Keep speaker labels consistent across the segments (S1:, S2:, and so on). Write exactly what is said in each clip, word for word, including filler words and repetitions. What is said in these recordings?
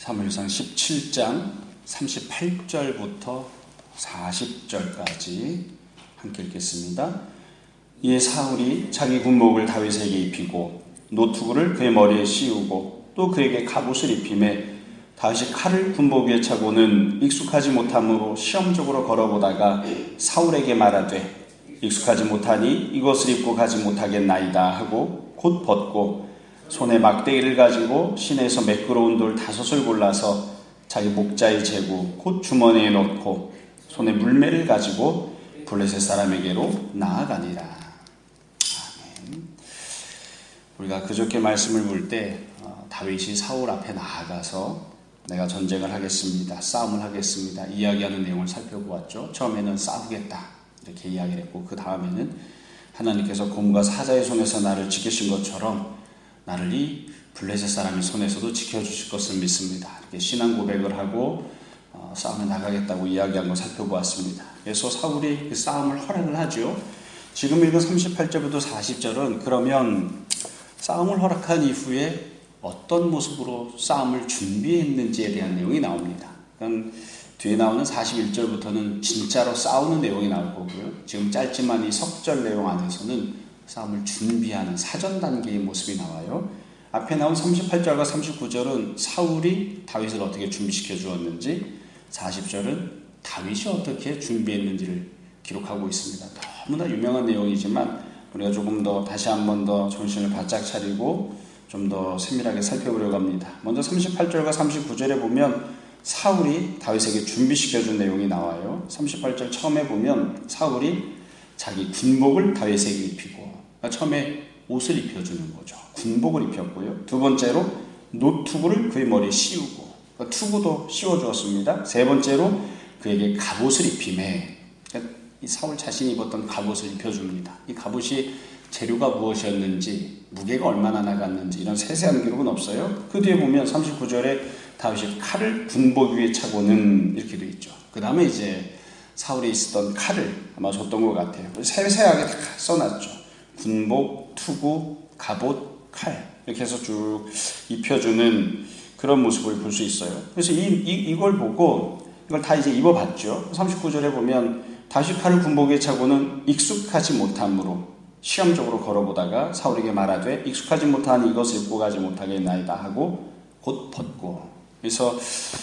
S1: 사무엘상 십칠 장 삼십팔 절부터 사십 절까지 함께 읽겠습니다. 이에 사울이 자기 군복을 다윗에게 입히고 노투구를 그의 머리에 씌우고 또 그에게 갑옷을 입히매 다윗이 칼을 군복 위에 차고는 익숙하지 못함으로 시험적으로 걸어보다가 사울에게 말하되 익숙하지 못하니 이것을 입고 가지 못하겠나이다 하고 곧 벗고 손에 막대기를 가지고 시내에서 매끄러운 돌 다섯을 골라서 자기 목자에 재고 곧 주머니에 넣고 손에 물매를 가지고 블레셋 사람에게로 나아가니라. 아멘. 우리가 그저께 말씀을 볼 때 어, 다윗이 사울 앞에 나아가서 내가 전쟁을 하겠습니다, 싸움을 하겠습니다 이야기하는 내용을 살펴보았죠. 처음에는 싸우겠다 이렇게 이야기를 했고 그 다음에는 하나님께서 곰과 사자의 손에서 나를 지키신 것처럼 나를 이 블레셋 사람의 손에서도 지켜주실 것을 믿습니다. 이렇게 신앙 고백을 하고 어, 싸움에 나가겠다고 이야기한 걸 살펴보았습니다. 그래서 사울이 그 싸움을 허락을 하죠. 지금 읽은 삼십팔 절부터 사십 절은 그러면 싸움을 허락한 이후에 어떤 모습으로 싸움을 준비했는지에 대한 내용이 나옵니다. 그럼 뒤에 나오는 사십일 절부터는 진짜로 싸우는 내용이 나올 거고요. 지금 짧지만 이 석절 내용 안에서는 싸움을 준비하는 사전 단계의 모습이 나와요. 앞에 나온 삼십팔 절과 삼십구 절은 사울이 다윗을 어떻게 준비시켜 주었는지, 사십 절은 다윗이 어떻게 준비했는지를 기록하고 있습니다. 너무나 유명한 내용이지만 우리가 조금 더 다시 한 번 더 정신을 바짝 차리고 좀 더 세밀하게 살펴보려고 합니다. 먼저 삼십팔 절과 삼십구 절에 보면 사울이 다윗에게 준비시켜 준 내용이 나와요. 삼십팔 절 처음에 보면 사울이 자기 군복을 다윗에게 입히고, 그러니까 처음에 옷을 입혀주는 거죠. 군복을 입혔고요. 두 번째로 노투구를 그의 머리에 씌우고, 그러니까 투구도 씌워주었습니다. 세 번째로 그에게 갑옷을 입히매, 그러니까 이 사울 자신이 입었던 갑옷을 입혀줍니다. 이 갑옷이 재료가 무엇이었는지, 무게가 얼마나 나갔는지 이런 세세한 기록은 없어요. 그 뒤에 보면 삼십구 절에 다윗이 칼을 군복 위에 차고는 이렇게 되어 있죠. 그 다음에 이제 사울이 있었던 칼을 아마 줬던 것 같아요. 세세하게 다 써놨죠. 군복, 투구, 갑옷, 칼 이렇게 해서 쭉 입혀주는 그런 모습을 볼 수 있어요. 그래서 이, 이, 이걸 보고 이걸 다 이제 입어봤죠. 삼십구 절에 보면 다윗이 칼을 군복에 차고는 익숙하지 못함으로 시험적으로 걸어보다가 사울에게 말하되 익숙하지 못하니 이것을 입고 가지 못하겠나이다 하고 곧 벗고. 그래서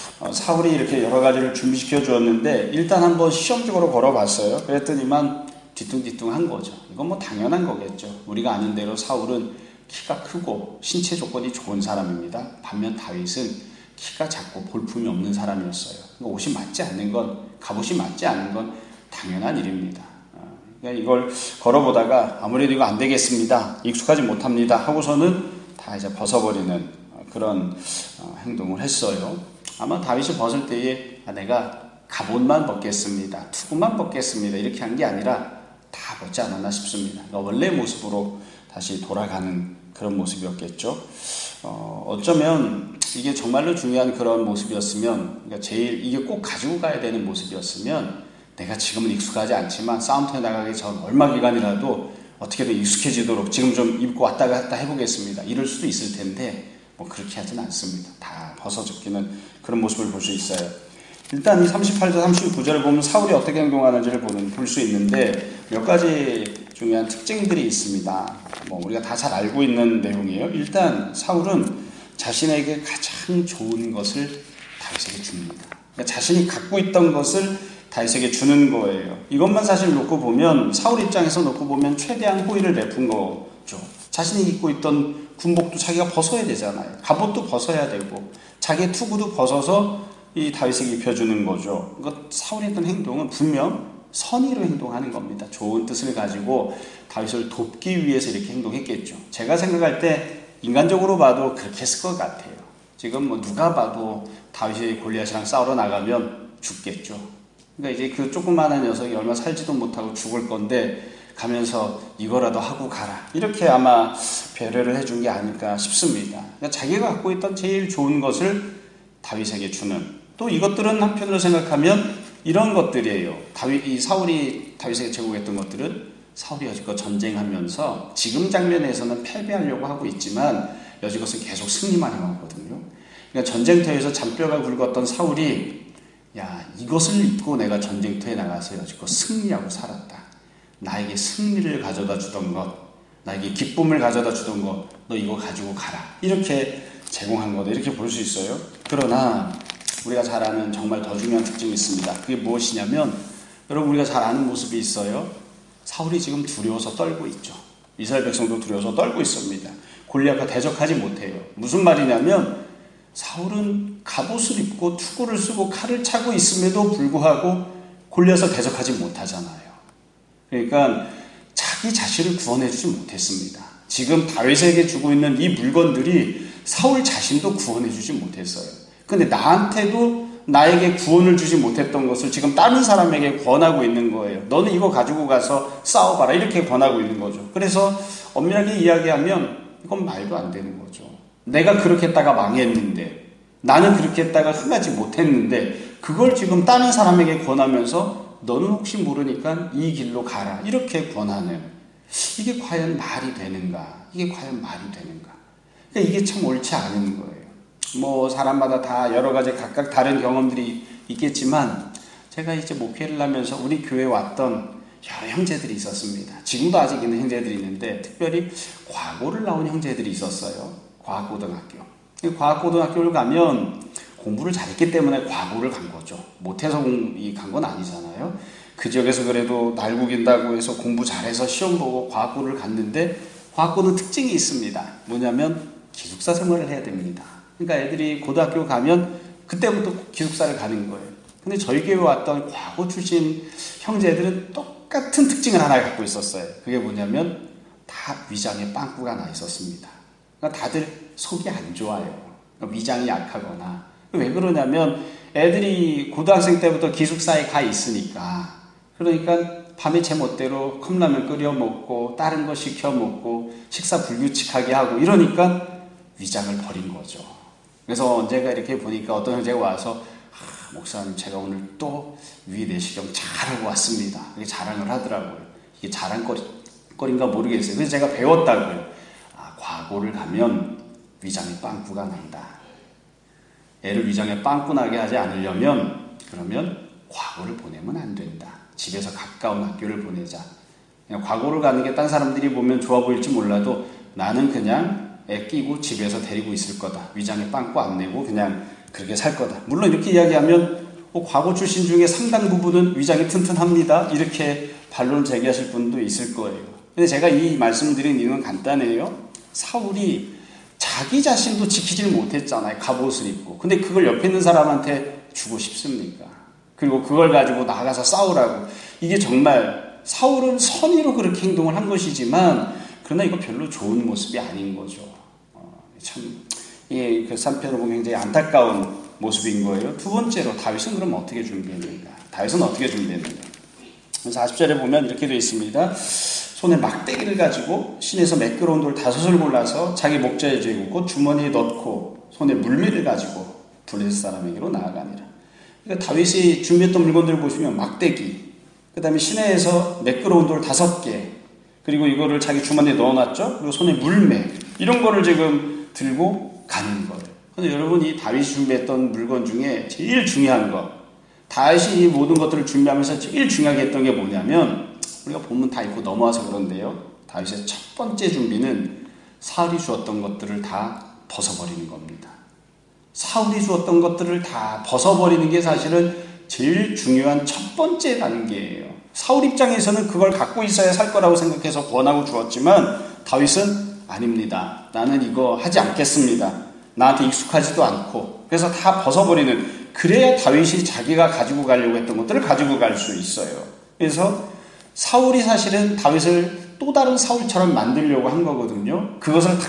S1: 사울이 이렇게 여러 가지를 준비시켜 주었는데 일단 한번 시험적으로 걸어봤어요. 그랬더니만 뒤뚱뒤뚱한 거죠. 이건 뭐 당연한 거겠죠. 우리가 아는 대로 사울은 키가 크고 신체 조건이 좋은 사람입니다. 반면 다윗은 키가 작고 볼품이 없는 사람이었어요. 그러니까 옷이 맞지 않는 건, 갑옷이 맞지 않는 건 당연한 일입니다. 그러니까 이걸 걸어보다가 아무래도 이거 안 되겠습니다, 익숙하지 못합니다 하고서는 다 이제 벗어버리는 그런 행동을 했어요. 아마 다윗이 벗을 때에 내가 갑옷만 벗겠습니다, 투구만 벗겠습니다 이렇게 한 게 아니라 다 벗지 않았나 싶습니다. 그러니까 원래 모습으로 다시 돌아가는 그런 모습이었겠죠. 어, 어쩌면 이게 정말로 중요한 그런 모습이었으면, 그러니까 제일 이게 꼭 가지고 가야 되는 모습이었으면 내가 지금은 익숙하지 않지만 싸움터에 나가기 전 얼마 기간이라도 어떻게든 익숙해지도록 지금 좀 입고 왔다 갔다 해보겠습니다 이럴 수도 있을 텐데 뭐 그렇게 하진 않습니다. 다 벗어죽기는 그런 모습을 볼 수 있어요. 일단 이 삼십팔 절 삼십구 절을 보면 사울이 어떻게 행동하는지를 볼 수 있는데 몇 가지 중요한 특징들이 있습니다. 뭐 우리가 다 잘 알고 있는 내용이에요. 일단 사울은 자신에게 가장 좋은 것을 다윗에게 줍니다. 그러니까 자신이 갖고 있던 것을 다윗에게 주는 거예요. 이것만 사실 놓고 보면, 사울 입장에서 놓고 보면 최대한 호의를 베푼 거죠. 자신이 입고 있던 군복도 자기가 벗어야 되잖아요. 갑옷도 벗어야 되고 자기의 투구도 벗어서 이 다윗에게 입혀주는 거죠. 그러니까 사울이 했던 행동은 분명 선의로 행동하는 겁니다. 좋은 뜻을 가지고 다윗을 돕기 위해서 이렇게 행동했겠죠. 제가 생각할 때 인간적으로 봐도 그렇게 했을 것 같아요. 지금 뭐 누가 봐도 다윗이 골리앗이랑 싸우러 나가면 죽겠죠. 그러니까 이제 그 조그마한 녀석이 얼마 살지도 못하고 죽을 건데 가면서 이거라도 하고 가라 이렇게 아마 배려를 해준 게 아닐까 싶습니다. 그러니까 자기가 갖고 있던 제일 좋은 것을 다윗에게 주는, 또 이것들은 한편으로 생각하면 이런 것들이에요. 다윗, 이 사울이 다윗에게 제공했던 것들은 사울이 여지껏 전쟁하면서 지금 장면에서는 패배하려고 하고 있지만 여지껏은 계속 승리만 해왔거든요. 그러니까 전쟁터에서 잔뼈가 굵었던 사울이 야, 이것을 입고 내가 전쟁터에 나가서 여지껏 승리하고 살았다. 나에게 승리를 가져다 주던 것, 나에게 기쁨을 가져다 주던 것, 너 이거 가지고 가라. 이렇게 제공한 거다. 이렇게 볼 수 있어요. 그러나 우리가 잘 아는 정말 더 중요한 특징이 있습니다. 그게 무엇이냐면 여러분 우리가 잘 아는 모습이 있어요. 사울이 지금 두려워서 떨고 있죠. 이스라엘 백성도 두려워서 떨고 있습니다. 골리앗과 대적하지 못해요. 무슨 말이냐면 사울은 갑옷을 입고 투구를 쓰고 칼을 차고 있음에도 불구하고 골리앗을 대적하지 못하잖아요. 그러니까 자기 자신을 구원해주지 못했습니다. 지금 다윗에게 주고 있는 이 물건들이 사울 자신도 구원해주지 못했어요. 근데 나한테도 나에게 구원을 주지 못했던 것을 지금 다른 사람에게 권하고 있는 거예요. 너는 이거 가지고 가서 싸워봐라. 이렇게 권하고 있는 거죠. 그래서 엄밀하게 이야기하면 이건 말도 안 되는 거죠. 내가 그렇게 했다가 망했는데, 나는 그렇게 했다가 흥하지 못했는데, 그걸 지금 다른 사람에게 권하면서 너는 혹시 모르니까 이 길로 가라. 이렇게 권하는, 이게 과연 말이 되는가? 이게 과연 말이 되는가? 그러니까 이게 참 옳지 않은 거예요. 뭐 사람마다 다 여러 가지 각각 다른 경험들이 있겠지만 제가 이제 목회를 하면서 우리 교회에 왔던 여러 형제들이 있었습니다. 지금도 아직 있는 형제들이 있는데 특별히 과고를 나온 형제들이 있었어요. 과학고등학교. 과학고등학교를 가면 공부를 잘했기 때문에 과고를 간 거죠. 못해서 간 건 아니잖아요. 그 지역에서 그래도 날구긴다고 해서 공부 잘해서 시험 보고 과학고를 갔는데 과학고는 특징이 있습니다. 뭐냐면 기숙사 생활을 해야 됩니다. 그러니까 애들이 고등학교 가면 그때부터 기숙사를 가는 거예요. 근데 저희 교회에 왔던 과고 출신 형제들은 똑같은 특징을 하나 갖고 있었어요. 그게 뭐냐면 다 위장에 빵꾸가 나 있었습니다. 그러니까 다들 속이 안 좋아요. 그러니까 위장이 약하거나. 왜 그러냐면 애들이 고등학생 때부터 기숙사에 가 있으니까, 그러니까 밤에 제 멋대로 컵라면 끓여 먹고 다른 거 시켜 먹고 식사 불규칙하게 하고 이러니까 위장을 버린 거죠. 그래서 언제가 이렇게 보니까 어떤 형제가 와서 아, 목사님 제가 오늘 또 위 내시경 잘하고 왔습니다. 이렇게 자랑을 하더라고요. 이게 자랑거리인가 모르겠어요. 그래서 제가 배웠다고요. 아, 과고를 가면 위장에 빵꾸가 난다. 애를 위장에 빵꾸 나게 하지 않으려면 그러면 과고를 보내면 안 된다. 집에서 가까운 학교를 보내자. 그냥 과고를 가는 게 딴 사람들이 보면 좋아 보일지 몰라도 나는 그냥 애 끼고 집에서 데리고 있을 거다. 위장에 빵꾸 안 내고 그냥 그렇게 살 거다. 물론 이렇게 이야기하면 어, 과고 출신 중에 상당 부분은 위장이 튼튼합니다. 이렇게 반론을 제기하실 분도 있을 거예요. 근데 제가 이 말씀드린 이유는 간단해요. 사울이 자기 자신도 지키질 못했잖아요. 갑옷을 입고. 근데 그걸 옆에 있는 사람한테 주고 싶습니까? 그리고 그걸 가지고 나가서 싸우라고. 이게 정말 사울은 선의로 그렇게 행동을 한 것이지만 그러나 이거 별로 좋은 모습이 아닌 거죠. 어, 참, 예, 그 삼 편을 보면 굉장히 안타까운 모습인 거예요. 두 번째로 다윗은 그럼 어떻게 준비했는가? 다윗은 어떻게 준비했는가? 사십 절에 보면 이렇게 되어 있습니다. 손에 막대기를 가지고 신에서 매끄러운 돌 다섯을 골라서 자기 목자에 쥐고 곧 주머니에 넣고 손에 물밀을 가지고 블레셋 사람에게로 나아가니라. 그러니까 다윗이 준비했던 물건들을 보시면 막대기, 그 다음에 시내에서 매끄러운 돌 다섯 개, 그리고 이거를 자기 주머니에 넣어놨죠. 그리고 손에 물매, 이런 거를 지금 들고 가는 거예요. 근데 여러분, 이 다윗이 준비했던 물건 중에 제일 중요한 거, 다윗이 이 모든 것들을 준비하면서 제일 중요하게 했던 게 뭐냐면, 우리가 본문 다 읽고 넘어와서 그런데요, 다윗의 첫 번째 준비는 사울이 주었던 것들을 다 벗어버리는 겁니다. 사울이 주었던 것들을 다 벗어버리는 게 사실은 제일 중요한 첫 번째 단계예요. 사울 입장에서는 그걸 갖고 있어야 살 거라고 생각해서 권하고 주었지만 다윗은 아닙니다. 나는 이거 하지 않겠습니다. 나한테 익숙하지도 않고. 그래서 다 벗어버리는, 그래야 다윗이 자기가 가지고 가려고 했던 것들을 가지고 갈 수 있어요. 그래서 사울이 사실은 다윗을 또 다른 사울처럼 만들려고 한 거거든요. 그것을 다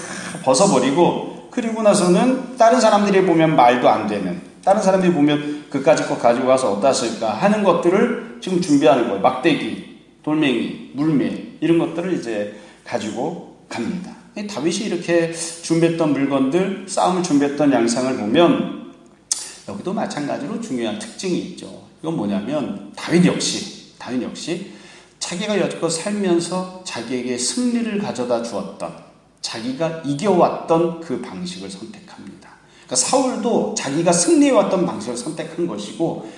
S1: 벗어버리고, 그리고 나서는 다른 사람들이 보면 말도 안 되는, 다른 사람들이 보면 그까짓 거 가지고 가서 어디다 쓸까 하는 것들을 지금 준비하는 거예요. 막대기, 돌멩이, 물매, 이런 것들을 이제 가지고 갑니다. 다윗이 이렇게 준비했던 물건들, 싸움을 준비했던 양상을 보면 여기도 마찬가지로 중요한 특징이 있죠. 이건 뭐냐면 다윗 역시, 다윗 역시 자기가 여태껏 살면서 자기에게 승리를 가져다 주었던, 자기가 이겨왔던 그 방식을 선택합니다. 그러니까 사울도 자기가 승리해왔던 방식을 선택한 것이고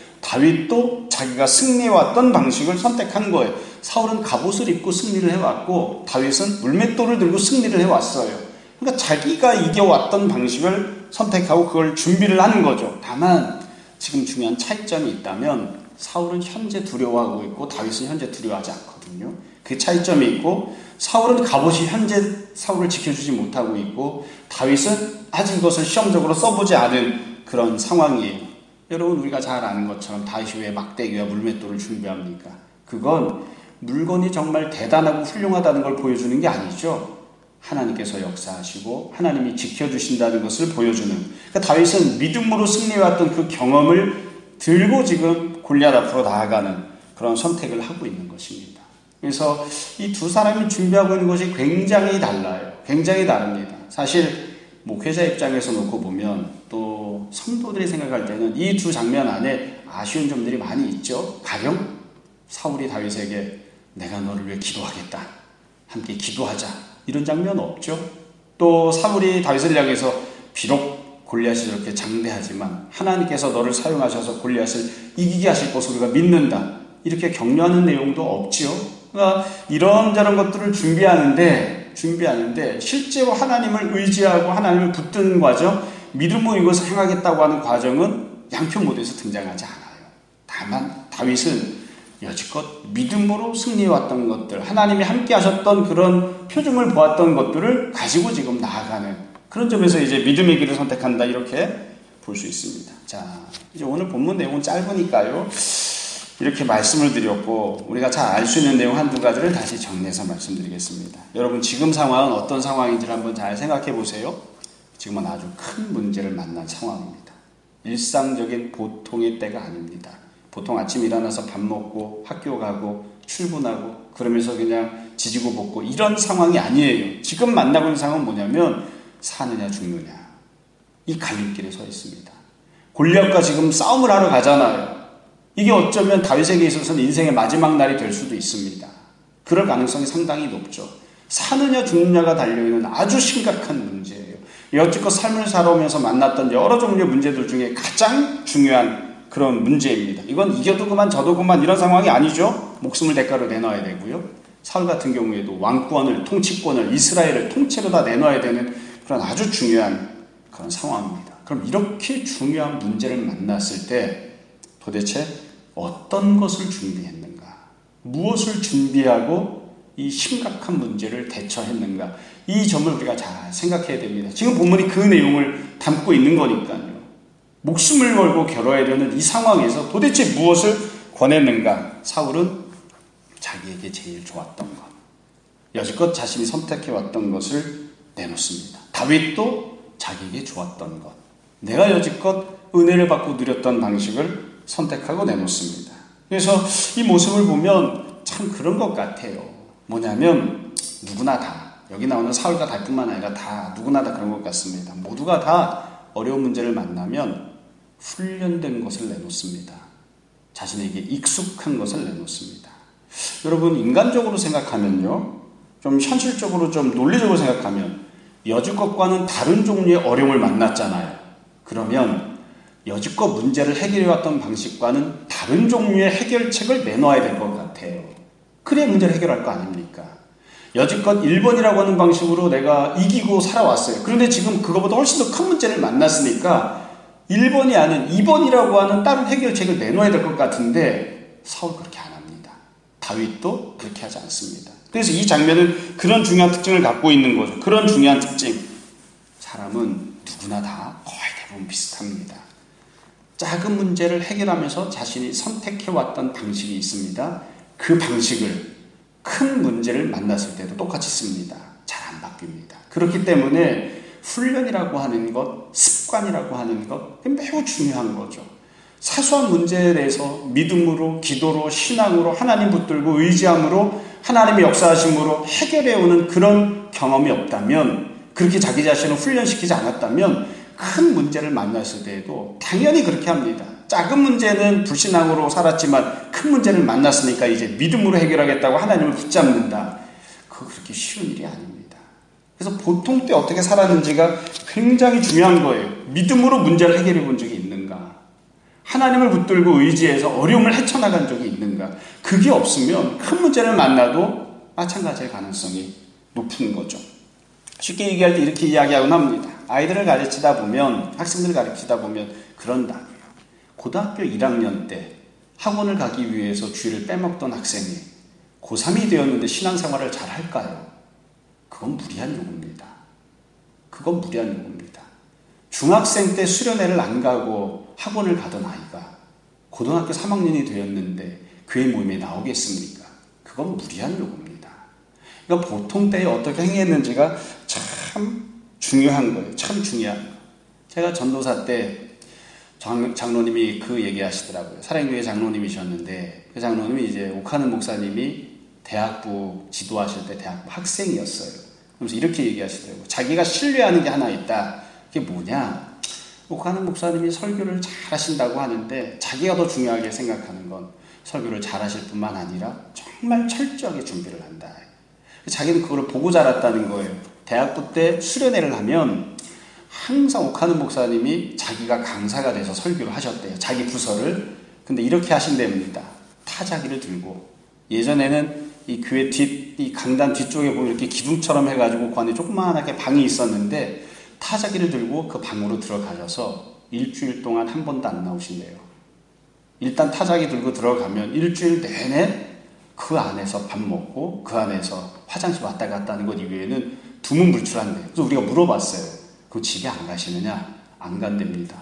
S1: 다윗도 자기가 승리해왔던 방식을 선택한 거예요. 사울은 갑옷을 입고 승리를 해왔고 다윗은 물맷돌을 들고 승리를 해왔어요. 그러니까 자기가 이겨왔던 방식을 선택하고 그걸 준비를 하는 거죠. 다만 지금 중요한 차이점이 있다면 사울은 현재 두려워하고 있고 다윗은 현재 두려워하지 않거든요. 그 차이점이 있고 사울은 갑옷이 현재 사울을 지켜주지 못하고 있고 다윗은 아직 이것을 시험적으로 써보지 않은 그런 상황이에요. 여러분 우리가 잘 아는 것처럼 다윗이 왜 막대기와 물맷돌을 준비합니까? 그건 물건이 정말 대단하고 훌륭하다는 걸 보여주는 게 아니죠. 하나님께서 역사하시고 하나님이 지켜주신다는 것을 보여주는, 그러니까 다윗은 믿음으로 승리해왔던 그 경험을 들고 지금 골리앗 앞으로 나아가는 그런 선택을 하고 있는 것입니다. 그래서 이 두 사람이 준비하고 있는 것이 굉장히 달라요. 굉장히 다릅니다. 사실 목회자 입장에서 놓고 보면 또 성도들이 생각할 때는 이 두 장면 안에 아쉬운 점들이 많이 있죠. 가령 사울이 다윗에게 내가 너를 위해 기도하겠다, 함께 기도하자, 이런 장면 없죠. 또 사울이 다윗을 향해서 비록 골리앗이 저렇게 장대하지만 하나님께서 너를 사용하셔서 골리앗을 이기게 하실 것을 우리가 믿는다, 이렇게 격려하는 내용도 없지요. 그러니까 이런저런 것들을 준비하는데 준비하는데 실제로 하나님을 의지하고 하나님을 붙드는 과정, 믿음으로 이것을 행하겠다고 하는 과정은 양표 모두에서 등장하지 않아요. 다만 다윗은 여지껏 믿음으로 승리해왔던 것들, 하나님이 함께 하셨던 그런 표징을 보았던 것들을 가지고 지금 나아가는 그런 점에서 이제 믿음의 길을 선택한다, 이렇게 볼 수 있습니다. 자, 이제 오늘 본문 내용은 짧으니까요, 이렇게 말씀을 드렸고 우리가 잘 알 수 있는 내용 한두 가지를 다시 정리해서 말씀드리겠습니다. 여러분 지금 상황은 어떤 상황인지를 한번 잘 생각해 보세요. 지금은 아주 큰 문제를 만난 상황입니다. 일상적인 보통의 때가 아닙니다. 보통 아침 일어나서 밥 먹고 학교 가고 출근하고 그러면서 그냥 지지고 볶고 이런 상황이 아니에요. 지금 만나고 있는 상황은 뭐냐면 사느냐 죽느냐, 이 갈림길에 서 있습니다. 골리앗과 지금 싸움을 하러 가잖아요. 이게 어쩌면 다윗에게 있어서는 인생의 마지막 날이 될 수도 있습니다. 그럴 가능성이 상당히 높죠. 사느냐 죽느냐가 달려있는 아주 심각한 문제예요. 여지껏 삶을 살아오면서 만났던 여러 종류의 문제들 중에 가장 중요한 그런 문제입니다. 이건 이겨도 그만 저도 그만 이런 상황이 아니죠. 목숨을 대가로 내놔야 되고요. 사울 같은 경우에도 왕권을, 통치권을, 이스라엘을 통째로 다 내놔야 되는 그런 아주 중요한 그런 상황입니다. 그럼 이렇게 중요한 문제를 만났을 때 도대체 어떤 것을 준비했는가? 무엇을 준비하고 이 심각한 문제를 대처했는가? 이 점을 우리가 잘 생각해야 됩니다. 지금 본문이 그 내용을 담고 있는 거니까요. 목숨을 걸고 겨뤄야되는 이 상황에서 도대체 무엇을 권했는가? 사울은 자기에게 제일 좋았던 것, 여지껏 자신이 선택해왔던 것을 내놓습니다. 다윗도 자기에게 좋았던 것, 내가 여지껏 은혜를 받고 누렸던 방식을 선택하고 내놓습니다. 그래서 이 모습을 보면 참 그런 것 같아요. 뭐냐면 누구나 다, 여기 나오는 사울과 다윗뿐만 아니라 다 누구나 다 그런 것 같습니다. 모두가 다 어려운 문제를 만나면 훈련된 것을 내놓습니다. 자신에게 익숙한 것을 내놓습니다. 여러분 인간적으로 생각하면요, 좀 현실적으로 좀 논리적으로 생각하면 여지껏과는 다른 종류의 어려움을 만났잖아요. 그러면 여지껏 문제를 해결해왔던 방식과는 다른 종류의 해결책을 내놔야 될 것 같아요. 그래야 문제를 해결할 거 아닙니까? 여지껏 일 번이라고 하는 방식으로 내가 이기고 살아왔어요. 그런데 지금 그거보다 훨씬 더 큰 문제를 만났으니까 일 번이 아닌 이 번이라고 하는 다른 해결책을 내놔야 될 것 같은데 사울 그렇게 안 합니다. 다윗도 그렇게 하지 않습니다. 그래서 이 장면은 그런 중요한 특징을 갖고 있는 거죠. 그런 중요한 특징. 사람은 누구나 다 거의 대부분 비슷합니다. 작은 문제를 해결하면서 자신이 선택해왔던 방식이 있습니다. 그 방식을 큰 문제를 만났을 때도 똑같이 씁니다. 잘 안 바뀝니다. 그렇기 때문에 훈련이라고 하는 것, 습관이라고 하는 것 매우 중요한 거죠. 사소한 문제에 대해서 믿음으로, 기도로, 신앙으로 하나님 붙들고 의지함으로 하나님의 역사하심으로 해결해오는 그런 경험이 없다면, 그렇게 자기 자신을 훈련시키지 않았다면 큰 문제를 만났을 때에도 당연히 그렇게 합니다. 작은 문제는 불신앙으로 살았지만 큰 문제를 만났으니까 이제 믿음으로 해결하겠다고 하나님을 붙잡는다. 그거 그렇게 쉬운 일이 아닙니다. 그래서 보통 때 어떻게 살았는지가 굉장히 중요한 거예요. 믿음으로 문제를 해결해 본 적이 있는가? 하나님을 붙들고 의지해서 어려움을 헤쳐나간 적이 있는가? 그게 없으면 큰 문제를 만나도 마찬가지일 가능성이 높은 거죠. 쉽게 얘기할 때 이렇게 이야기하곤 합니다. 아이들을 가르치다 보면, 학생들을 가르치다 보면 그런다. 고등학교 일 학년 때 학원을 가기 위해서 쥐를 빼먹던 학생이 고삼이 되었는데 신앙생활을 잘 할까요? 그건 무리한 요구입니다. 그건 무리한 요구입니다. 중학생 때 수련회를 안 가고 학원을 가던 아이가 고등학교 삼 학년이 되었는데 교회 모임에 나오겠습니까? 그건 무리한 요구입니다. 그러니까 보통 때에 어떻게 행했는지가 참 중요한 거예요. 참 중요한 거예요. 제가 전도사 때 장, 장로님이 그 얘기 하시더라고요. 사랑교회 장로님이셨는데 그 장로님이 이제 옥하는 목사님이 대학부 지도하실 때 대학부 학생이었어요. 그래서 이렇게 얘기하시더라고요. 자기가 신뢰하는 게 하나 있다. 그게 뭐냐? 옥하는 목사님이 설교를 잘 하신다고 하는데 자기가 더 중요하게 생각하는 건 설교를 잘 하실 뿐만 아니라 정말 철저하게 준비를 한다. 자기는 그걸 보고 자랐다는 거예요. 대학부 때 수련회를 하면 항상 옥하는 목사님이 자기가 강사가 돼서 설교를 하셨대요. 자기 부서를. 근데 이렇게 하신답니다. 타자기를 들고. 예전에는 이 교회 뒷, 이 강단 뒤쪽에 보면 이렇게 기둥처럼 해가지고 그 안에 조그마하게 방이 있었는데 타자기를 들고 그 방으로 들어가셔서 일주일 동안 한 번도 안 나오신대요. 일단 타자기 들고 들어가면 일주일 내내 그 안에서 밥 먹고 그 안에서 화장실 왔다 갔다 하는 것 이외에는 두문불출한대요. 그래서 우리가 물어봤어요. 그 집에 안 가시느냐? 안 간답니다.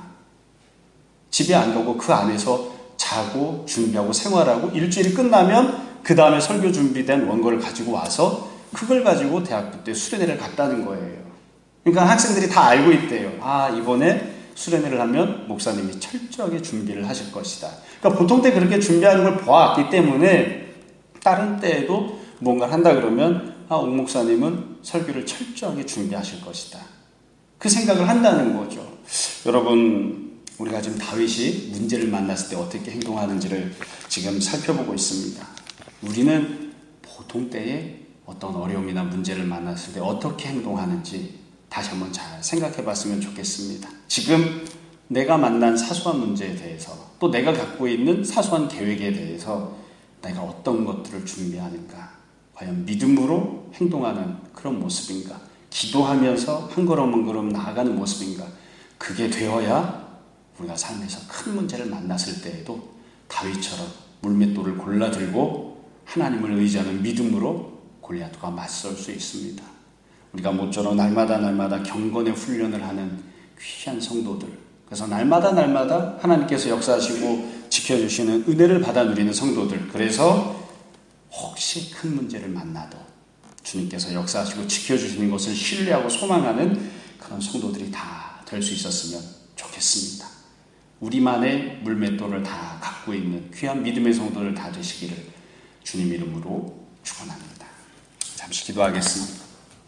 S1: 집에 안 가고 그 안에서 자고 준비하고 생활하고 일주일이 끝나면 그 다음에 설교 준비된 원고를 가지고 와서 그걸 가지고 대학부 때 수련회를 갔다는 거예요. 그러니까 학생들이 다 알고 있대요. 아, 이번에 수련회를 하면 목사님이 철저하게 준비를 하실 것이다. 그러니까 보통 때 그렇게 준비하는 걸 보았기 때문에 다른 때에도 뭔가를 한다 그러면 아, 옥 목사님은 설교를 철저하게 준비하실 것이다. 그 생각을 한다는 거죠. 여러분, 우리가 지금 다윗이 문제를 만났을 때 어떻게 행동하는지를 지금 살펴보고 있습니다. 우리는 보통 때에 어떤 어려움이나 문제를 만났을 때 어떻게 행동하는지 다시 한번 잘 생각해 봤으면 좋겠습니다. 지금 내가 만난 사소한 문제에 대해서 또 내가 갖고 있는 사소한 계획에 대해서 내가 어떤 것들을 준비하는가? 과연 믿음으로 행동하는 그런 모습인가? 기도하면서 한 걸음 한 걸음 나아가는 모습인가? 그게 되어야 우리가 삶에서 큰 문제를 만났을 때에도 다윗처럼 물맷돌을 골라들고 하나님을 의지하는 믿음으로 골리앗과 맞설 수 있습니다. 우리가 모쪼록 날마다 날마다 경건의 훈련을 하는 귀한 성도들, 그래서 날마다 날마다 하나님께서 역사하시고 지켜주시는 은혜를 받아 누리는 성도들, 그래서 혹시 큰 문제를 만나도 주님께서 역사하시고 지켜주시는 것을 신뢰하고 소망하는 그런 성도들이 다 될 수 있었으면 좋겠습니다. 우리만의 물맷돌을 다 갖고 있는 귀한 믿음의 성도들 다 되시기를 주님 이름으로 축원합니다. 잠시 기도하겠습니다.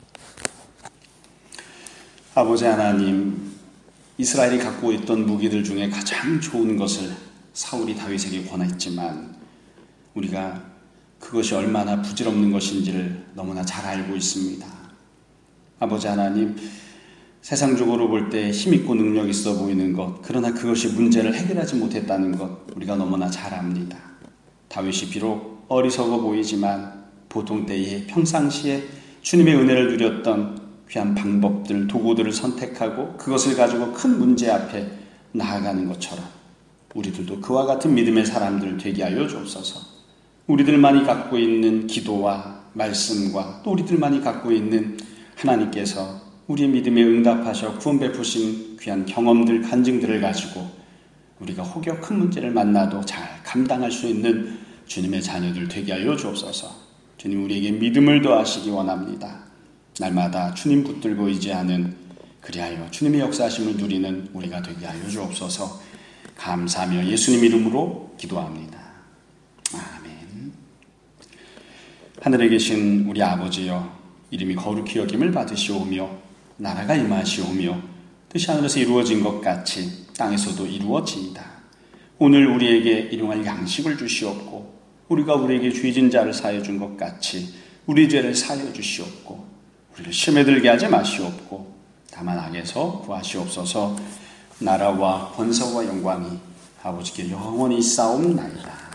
S1: 아버지 하나님, 이스라엘이 갖고 있던 무기들 중에 가장 좋은 것을 사울이 다윗에게 권했지만 우리가 그것이 얼마나 부질없는 것인지를 너무나 잘 알고 있습니다. 아버지 하나님, 세상적으로 볼 때 힘있고 능력 있어 보이는 것, 그러나 그것이 문제를 해결하지 못했다는 것 우리가 너무나 잘 압니다. 다윗이 비록 어리석어 보이지만 보통 때에 평상시에 주님의 은혜를 누렸던 귀한 방법들, 도구들을 선택하고 그것을 가지고 큰 문제 앞에 나아가는 것처럼 우리들도 그와 같은 믿음의 사람들 되게 하여 주옵소서. 우리들만이 갖고 있는 기도와 말씀과 또 우리들만이 갖고 있는 하나님께서 우리의 믿음에 응답하셔 구원 베푸신 귀한 경험들, 간증들을 가지고 우리가 혹여 큰 문제를 만나도 잘 감당할 수 있는 주님의 자녀들 되게 하여 주옵소서. 주님, 우리에게 믿음을 더하시기 원합니다. 날마다 주님 붙들고 의지하는, 그리하여 주님의 역사하심을 누리는 우리가 되게 하여 주옵소서. 감사하며 예수님 이름으로 기도합니다. 아멘. 하늘에 계신 우리 아버지여, 이름이 거룩히 여김을 받으시오며 나라가 임하시오며 뜻이 하늘에서 이루어진 것 같이 땅에서도 이루어지이다. 오늘 우리에게 일용할 양식을 주시옵고 우리가 우리에게 죄진 자를 사하여 준 것 같이 우리 죄를 사하여 주시옵고 우리를 시험에 들게 하지 마시옵고 다만 악에서 구하시옵소서. 나라와 번성과 영광이 아버지께 영원히 싸움나이다.